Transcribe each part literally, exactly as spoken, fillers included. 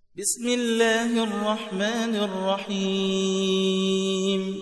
بسم الله الرحمن الرحيم.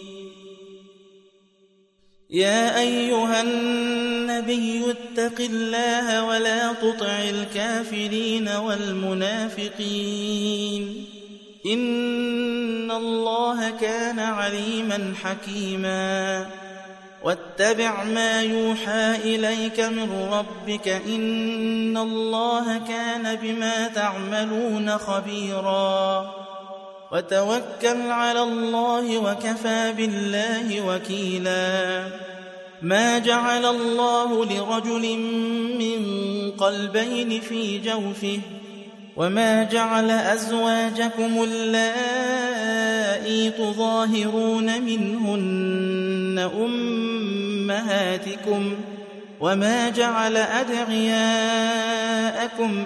يا أيها النبي اتق الله ولا تطع الكافرين والمنافقين، إن الله كان عليما حكيما. واتبع ما يوحى إليك من ربك، إن الله كان بما تعملون خبيرا. وتوكل على الله وكفى بالله وكيلا. ما جعل الله لرجل من قلبين في جوفه، وما جعل أزواجكم اللائي تظاهرون منهن أمهاتكم، وما جعل أدعياءكم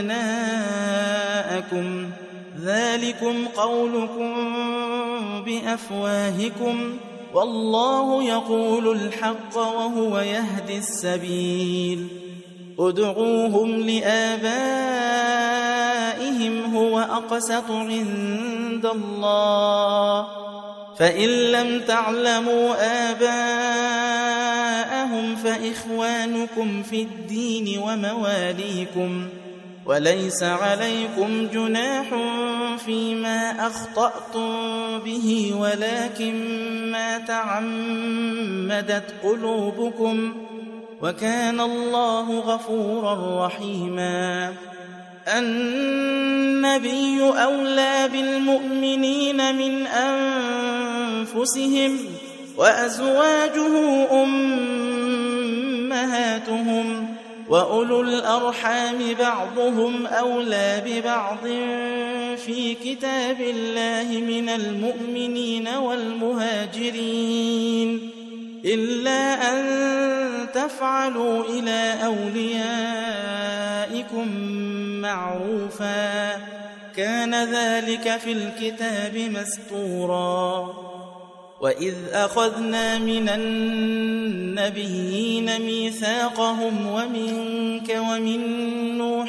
أبناءكم، ذلكم قولكم بأفواهكم، والله يقول الحق وهو يهدي السبيل. ادعوهم لآبائهم هو أقسط عند الله، فإن لم تعلموا آباءهم فإخوانكم في الدين ومواليكم، وليس عليكم جناح فيما أخطأتم به، ولكن ما تعمدت قلوبكم، وكان الله غفورا رحيما. النبي أولى بالمؤمنين من أنفسهم، وأزواجه أمهاتهم، وأولو الأرحام بعضهم أولى ببعض في كتاب الله من المؤمنين والمهاجرين، إلا أن تفعلوا إلى أوليائكم معروفا، كان ذلك في الكتاب مسطورا. وإذ أخذنا من النبيين ميثاقهم ومنك ومن نوح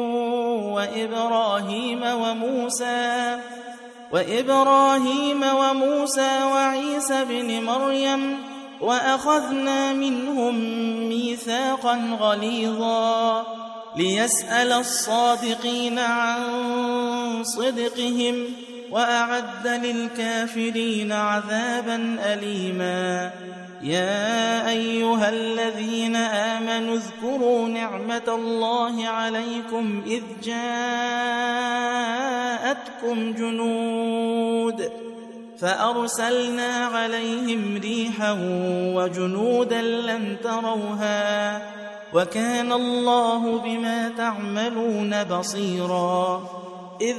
وإبراهيم وموسى وإبراهيم وموسى وعيسى بن مريم، وأخذنا منهم ميثاقا غليظا، ليسأل الصادقين عن صدقهم، وأعد للكافرين عذابا أليما. يا أيها الذين آمنوا اذكروا نعمة الله عليكم إذ جاءتكم جنود فأرسلنا عليهم ريحا وجنودا لم تروها، وكان الله بما تعملون بصيرا. إذ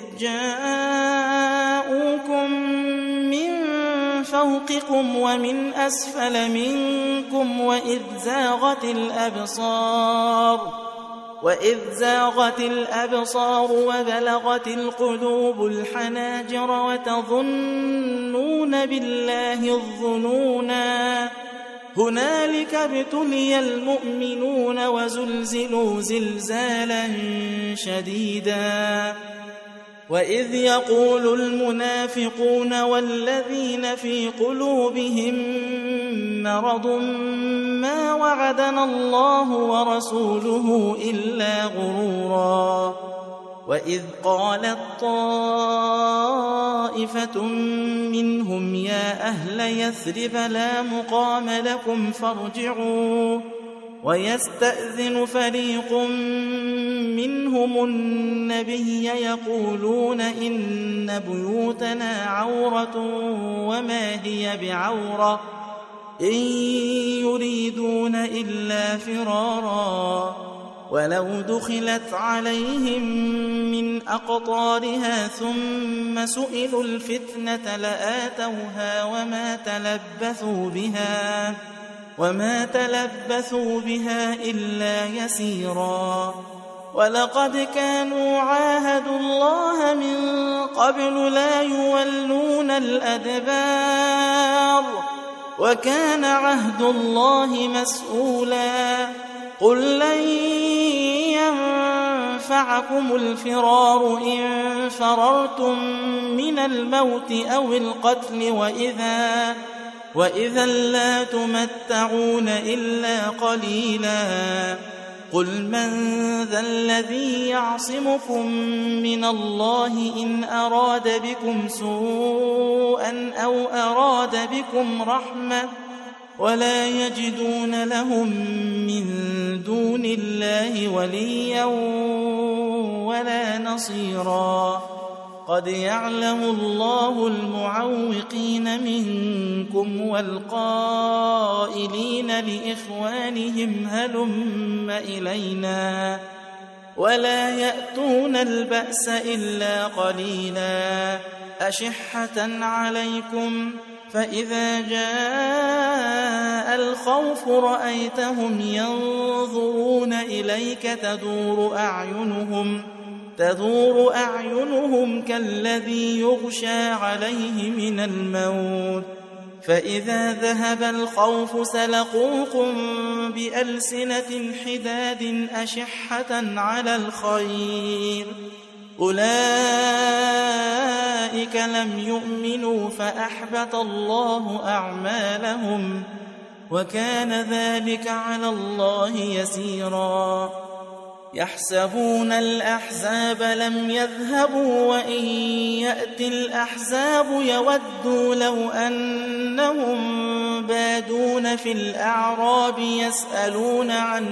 جاءوكم من فوقكم ومن أسفل منكم، وإذ زاغت الأبصار وإذ زاغت الأبصار وبلغت القلوب الحناجر، وتظنون بالله الظنونا. هنالك ابتلي المؤمنون وزلزلوا زلزالا شديدا. وإذ يقول المنافقون والذين في قلوبهم مرض ما وعدنا الله ورسوله إلا غرورا. وإذ قالت طائفة منهم يا أهل يثرب لا مقام لكم فارجعوا، ويستأذن فريق منهم النبي يقولون إن بيوتنا عورة وما هي بعورة، إن يريدون إلا فرارا، ولو دخلت عليهم من أقطارها ثم سئلوا الفتنة لآتوها وما تلبثوا بها وما تلبثوا بها إلا يسيرا. ولقد كانوا عاهدوا الله من قبل لا يولون الأدبار، وكان عهد الله مسؤولا. قل لن ينفعكم الفرار إن فررتم من الموت أو القتل وإذا, وإذا لا تمتعون إلا قليلا قل من ذا الذي يعصمكم من الله إن أراد بكم سوءا أو أراد بكم رحمة ولا يجدون لهم من دون الله وليا ولا نصيرا قد يعلم الله المعوقين منكم والقائلين لإخوانهم هلم إلينا ولا يأتون البأس إلا قليلا أشحة عليكم فإذا جاء الخوف رأيتهم ينظرون إليك تدور أعينهم تدور أعينهم كالذي يغشى عليه من الموت فإذا ذهب الخوف سلقوكم بألسنة حداد أشحة على الخير أولئك لم يؤمنوا فأحبط الله أعمالهم وكان ذلك على الله يسيرا يحسبون الأحزاب لم يذهبوا وإن يأتي الأحزاب يودوا لو أنهم بادون في الأعراب يسألون عن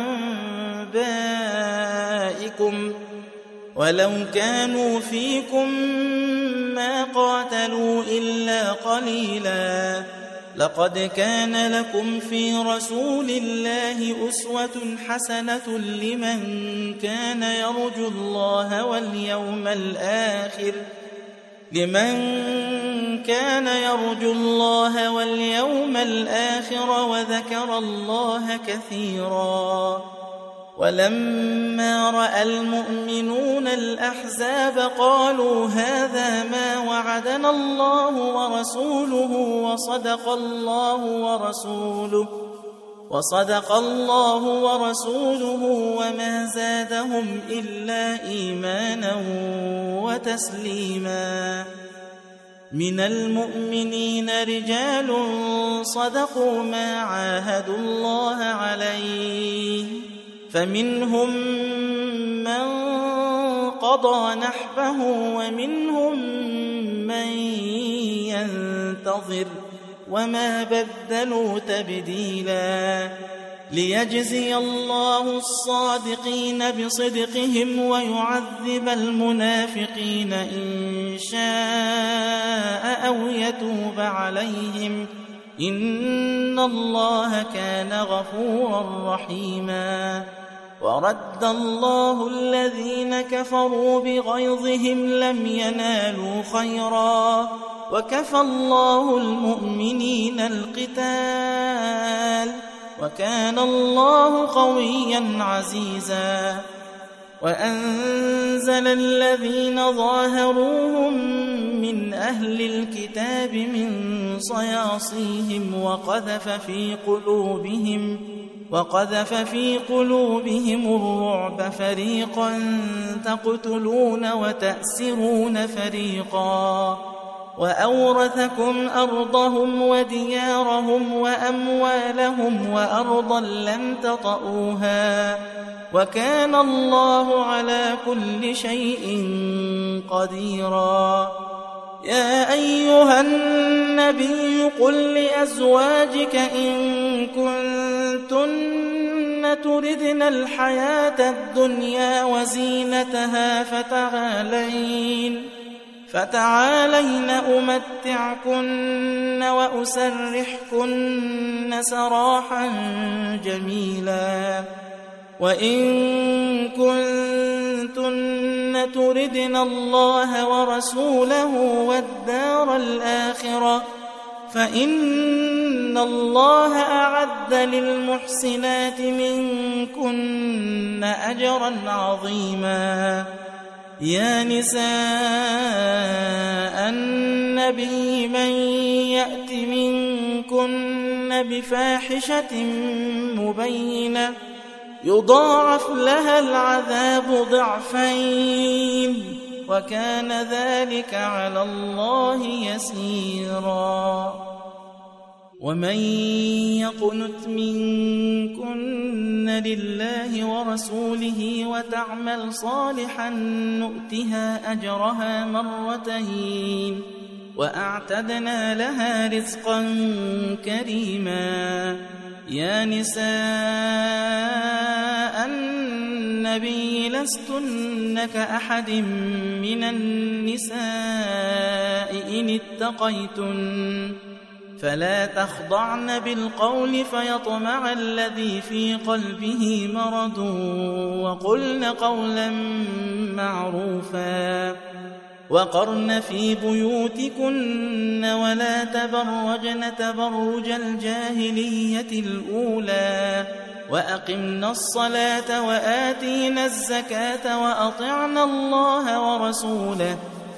أنبائكم ولو كانوا فيكم ما قاتلوا إلا قليلا لقد كان لكم في رسول الله أسوة حسنة لمن كان يرجو الله واليوم الآخر لمن كان يرجو الله واليوم الآخر وذكر الله كثيرا ولما رأى المؤمنون الأحزاب قالوا هذا ما وعدنا الله ورسوله وصدق الله ورسوله وصدق الله ورسوله وما زادهم إلا إيمانا وتسليما من المؤمنين رجال صدقوا ما عاهدوا الله عليه فمنهم من قضى نحبه ومنهم من ينتظر وما بدلوا تبديلا ليجزي الله الصادقين بصدقهم ويعذب المنافقين إن شاء أو يتوب عليهم إن الله كان غفورا رحيما ورد الله الذين كفروا بغيظهم لم ينالوا خيرا وكفى الله المؤمنين القتال وكان الله قويا عزيزا وأنزل الذين ظاهروهم من أهل الكتاب من صياصيهم وقذف في قلوبهم وقذف في قلوبهم الرعب فريقا تقتلون وتأسرون فريقا وأورثكم أرضهم وديارهم وأموالهم وأرضا لم تطئوها وكان الله على كل شيء قديرا يا أيها النبي قل لأزواجك إن كنتن تردن الحياة الدنيا وزينتها فتعالين فتعالين أمتعكن وأسرحكن سراحا جميلا وإن كنتن تردن الله ورسوله والدار الآخرة فإن الله أعد للمحسنات منكن أجرا عظيما يا نساء النبي من يأت منكن بفاحشة مبينة يضاعف لها العذاب ضعفين وكان ذلك على الله يسيرا. ومن يقنت منكن لله ورسوله وتعمل صالحا نؤتها أجرها مرتين وأعتدنا لها رزقا كريما. يا نساء النبي لستن كأحد من النساء إن اتقيتن فلا تخضعن بالقول فيطمع الذي في قلبه مرض وقلن قولا معروفا. وقرن في بيوتكن ولا تبرجن تبرج الجاهلية الأولى وأقمنا الصلاة وآتينا الزكاة وأطعنا الله ورسوله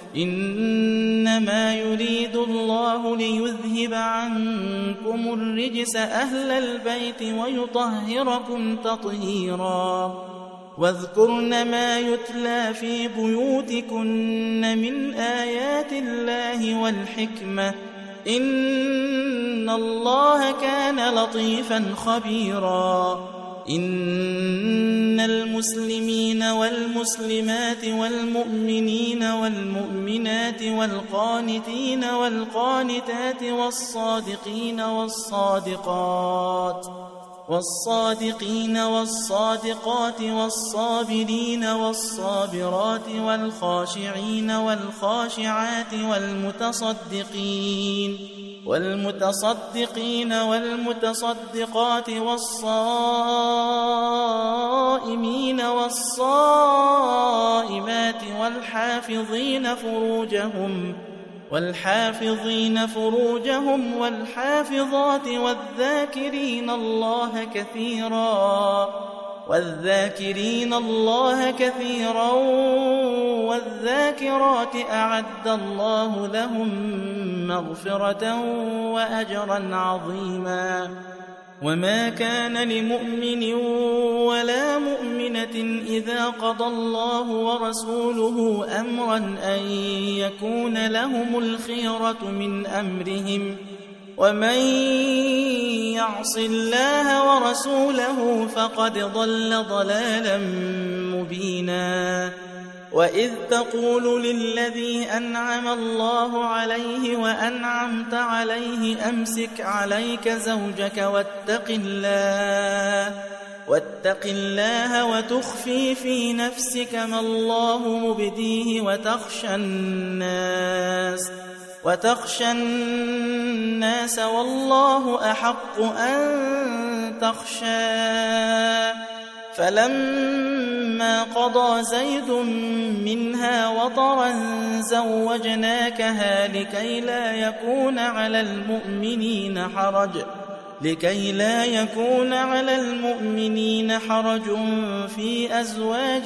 إنما يريد الله ليذهب عنكم الرجس أهل البيت ويطهركم تطهيرا. واذكرن ما يتلى في بيوتكن من آيات الله والحكمة إن الله كان لطيفا خبيرا. إن المسلمين والمسلمات والمؤمنين والمؤمنات والقانتين والقانتات والصادقين والصادقات والصادقين والصادقات والصابرين والصابرات والخاشعين والخاشعات والمتصدقين والمتصدقين والمتصدقات والصائمين والصائمات والحافظين فروجهم والحافظين فروجهم والحافظات والذاكرين الله كثيرا والذاكرين الله كثيرا والذاكرات أعد الله لهم مغفرة وأجرا عظيما. وما كان لمؤمن ولا مؤمنة إذا قضى الله ورسوله أمرا أن يكون لهم الخيرة من أمرهم ومن يعص الله ورسوله فقد ضل ضلالا مبينا. وإذ تقول للذي أنعم الله عليه وأنعمت عليه أمسك عليك زوجك واتق الله واتق الله وتخفي في نفسك ما الله مبديه وتخشى الناس وتخشى الناس والله أحق أن تخشاه. فلما قضى زيد منها وطرا زوجناكها لكي لا يكون على المؤمنين حرج لكي لا يكون على المؤمنين حرج في أزواج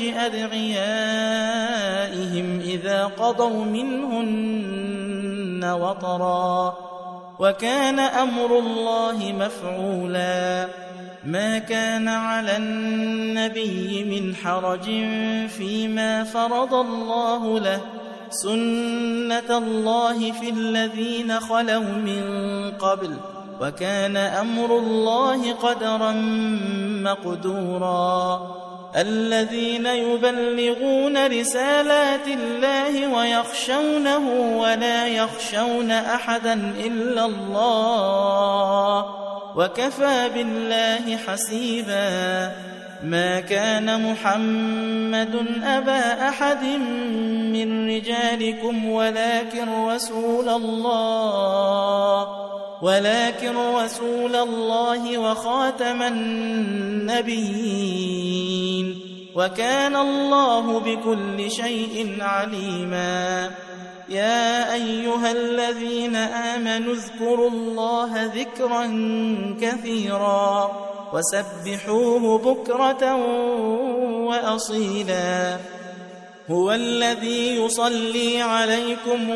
أدعيائهم إذا قضوا منهن وطرا وكان أمر الله مفعولا. ما كان على النبي من حرج فيما فرض الله له سنة الله في الذين خلوا من قبل وكان أمر الله قدرا مقدورا. الذين يبلغون رسالات الله ويخشونه ولا يخشون أحدا إلا الله وكفى بالله حسيبا. ما كان محمد أبا أحد من رجالكم ولكن رسول الله ولكن رسول الله وخاتم النبيين وكان الله بكل شيء عليما. يا أيها الذين آمنوا اذكروا الله ذكرا كثيرا وسبحوه بكرة وأصيلا. هو الذي يصلي عليكم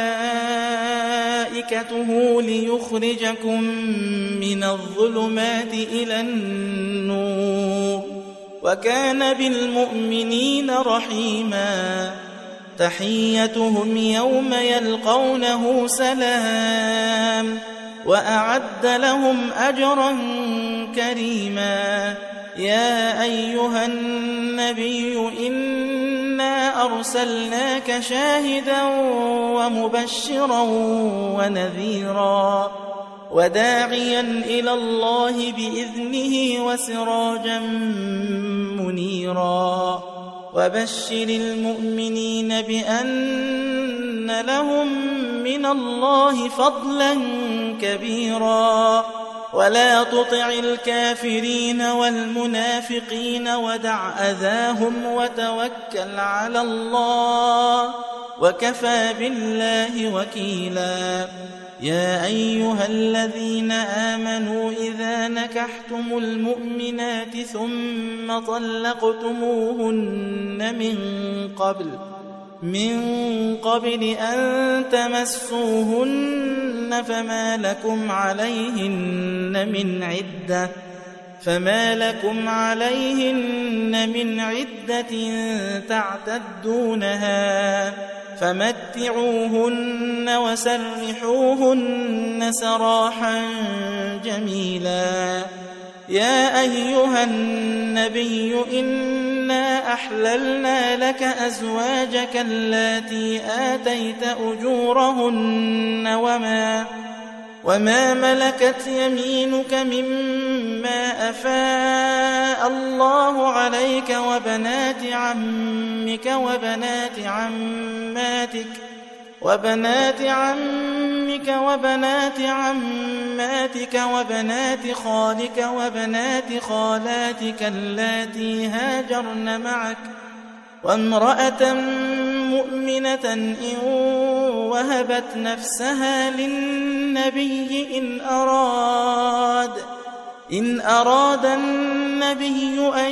وملائكته ليخرجكم من الظلمات إلى النور وكان بالمؤمنين رحيما تحيتهم يوم يلقونه سلام وأعد لهم أجرا كريما يا أيها النبي إنا أرسلناك شاهدا ومبشرا ونذيرا وداعيا إلى الله بإذنه وسراجا منيرا وبشر المؤمنين بأن لهم من الله فضلا كبيرا ولا تطع الكافرين والمنافقين ودع أذاهم وتوكل على الله وكفى بالله وكيلا يا أيها الذين آمنوا إذا نكحتم المؤمنات ثم طلقتموهن من قبل من قبل أن تمسوهن فما لكم عليهن من عدة فما لكم عليهن من عدة تعتدونها فمتعوهن وسرحوهن سراحا جميلا يا أيها النبي إنا أحللنا لك أزواجك اللاتي آتيت أجورهن وما وما ملكت يمينك مما أفاء الله عليك وبنات عمك وبنات عماتك وبنات عمك وبنات عماتك وبنات خالك وبنات خالاتك اللاتي هاجرن معك وامرأة مؤمنة إن وهبت نفسها للنبي إن أراد إن أراد النبي أن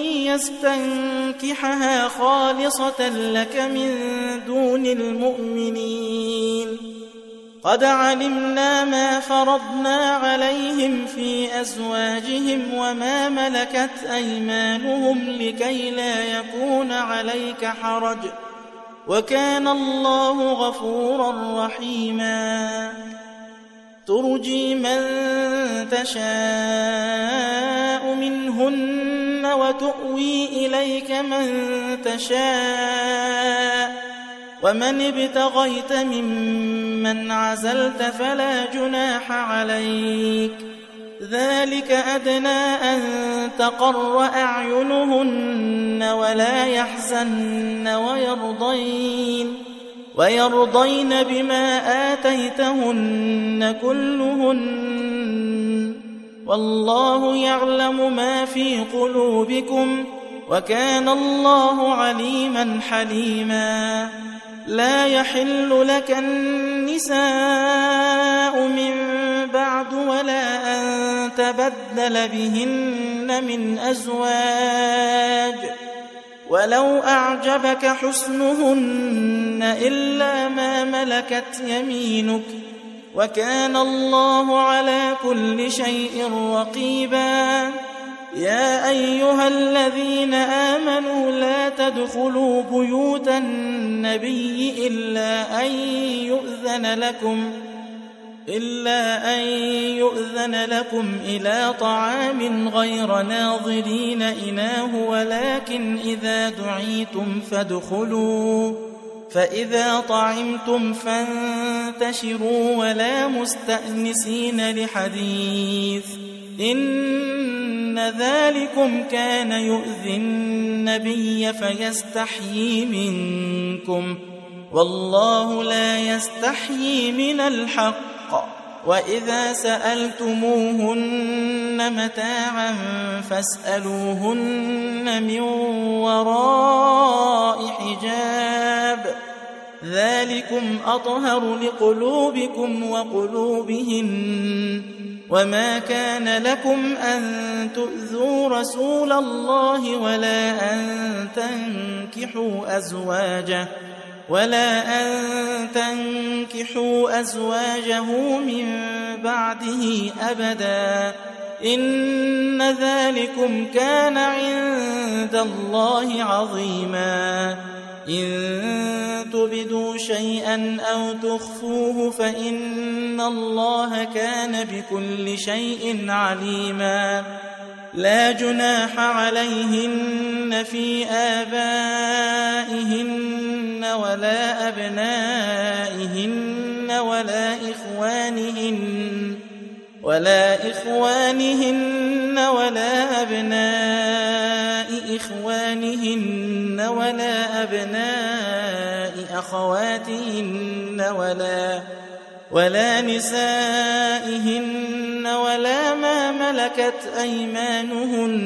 يستنكحها خالصة لك من دون المؤمنين قد علمنا ما فرضنا عليهم في أزواجهم وما ملكت أيمانهم لكي لا يكون عليك حرج وكان الله غفورا رحيما ترجي من تشاء منهن وتؤوي إليك من تشاء ومن ابتغيت ممن عزلت فلا جناح عليك ذلك أدنى أن تقر أعينهن ولا يحزن ويرضين ويرضين بما آتيتهن كلهن والله يعلم ما في قلوبكم وكان الله عليما حليما لا يحل لك النساء من بعد ولا أن تبدل بهن من أزواج ولو أعجبك حسنهن إلا ما ملكت يمينك وكان الله على كل شيء رقيبا يا أيها الذين آمنوا لا تدخلوا بيوت النبي إلا أن يؤذن لكم إلا أن يؤذن لكم إلى طعام غير ناظرين إناه ولكن إذا دعيتم فادخلوا فإذا طعمتم فانتشروا ولا مستأنسين لحديث إن ذلكم كان يؤذي النبي فيستحيي منكم والله لا يستحيي من الحق وإذا سألتموهن متاعا فاسألوهن من وراء حجاب ذلكم أطهر لقلوبكم وقلوبهن وما كان لكم أن تؤذوا رسول الله ولا أن تنكحوا أزواجه ولا أن تنكحوا أزواجه من بعده أبدا إن ذلكم كان عند الله عظيما إن تبدوا شيئا أو تخفوه فإن الله كان بكل شيء عليما لا جناح عليهن في آبائهن ولا أبنائهن ولا إخوانهن ولا إخوانهن ولا أبناء إخوانهن ولا أبناء أخواتهن ولا ولا نسائهن ولا ما ملكت أيمانهن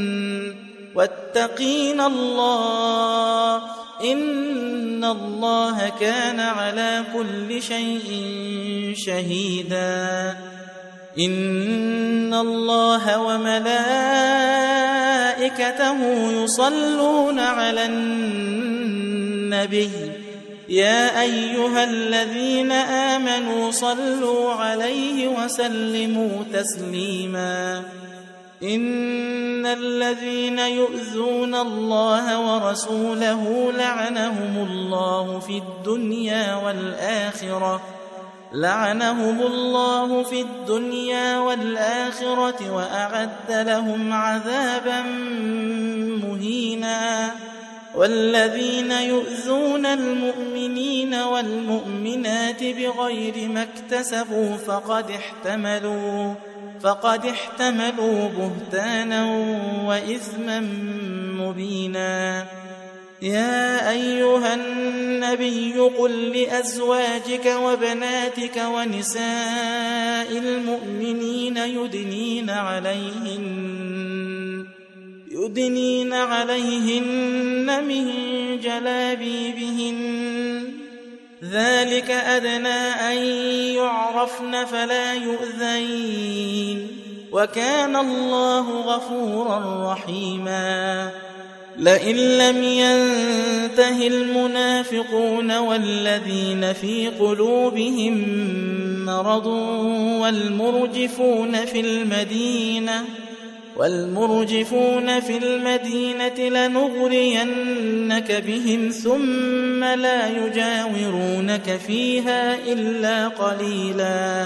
واتقين الله إن الله كان على كل شيء شهيدا إن الله وملائكته يصلون على النبي يا أيها الذين آمنوا صلوا عليه وسلموا تسليما إن الذين يؤذون الله ورسوله لعنهم الله في الدنيا والآخرة لعنهم الله في الدنيا والآخرة وأعد لهم عذابا مهينا والذين يؤذون المؤمنين والمؤمنات بغير ما اكتسبوا فقد احتملوا فقد احتملوا بهتانا وإثما مبينا يا أيها النبي قل لأزواجك وبناتك ونساء المؤمنين يدنين عليهن يدنين عليهن من جلابيبهن ذلك أدنى أن يعرفن فلا يؤذين وكان الله غفورا رحيما لئن لم ينته المنافقون والذين في قلوبهم مرض والمرجفون في المدينة والمرجفون في المدينة لنغرينك بهم ثم لا يجاورونك فيها إلا قليلا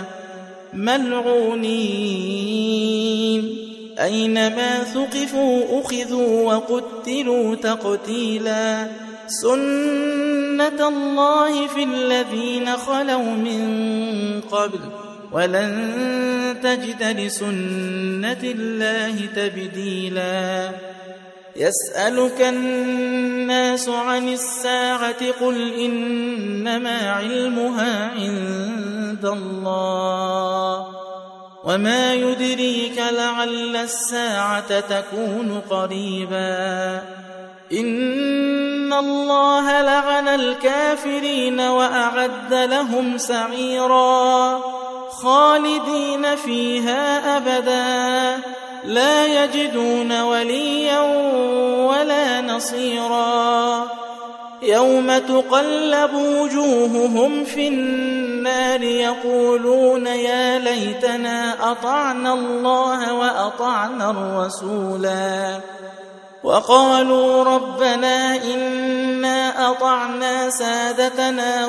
ملعونين أينما ثقفوا أخذوا وقتلوا تقتيلا سنة الله في الذين خلوا من قبل ولن تجد لسنة الله تبديلا يسألك الناس عن الساعة قل إنما علمها عند الله وما يدريك لعل الساعة تكون قريبا إن الله لعن الكافرين وأعد لهم سعيرا خالدين فيها أبدا لا يجدون وليا ولا نصيرا يوم تقلب وجوههم في النار يقولون يا ليتنا أطعنا الله وأطعنا الرسولا وقالوا ربنا إنا أطعنا سادتنا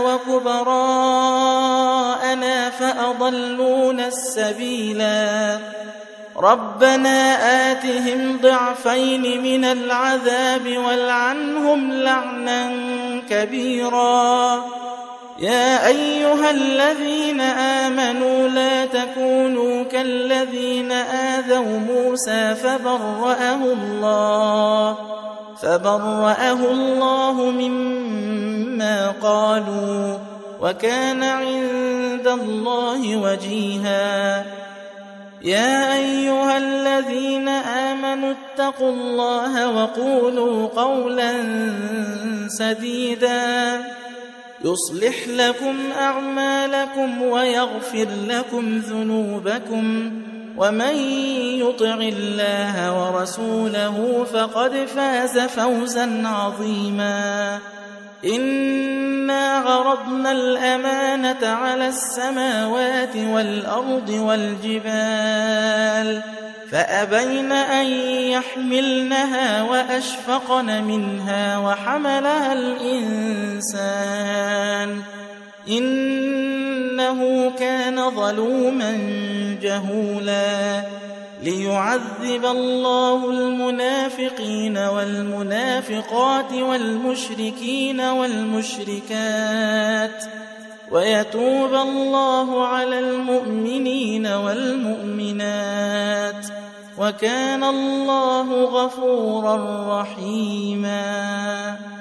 وكبراءنا فأضلونا السبيلا ربنا آتهم ضعفين من العذاب والعنهم لعنا كبيرا يا أيها الذين آمنوا لا تكونوا كالذين آذوا موسى فبرأه الله فبرأه الله مما قالوا وكان عند الله وجيها يا أيها الذين آمنوا اتقوا الله وقولوا قولا سديدا يصلح لكم أعمالكم ويغفر لكم ذنوبكم ومن يطع الله ورسوله فقد فاز فوزا عظيما إنا عرضنا الأمانة على السماوات والأرض والجبال فأبين أن يحملنها وأشفقن منها وحملها الإنسان إنه كان ظلوما جهولا ليعذب الله المنافقين والمنافقات والمشركين والمشركات ويتوب الله على المؤمنين والمؤمنات وكان الله غفورا رحيما.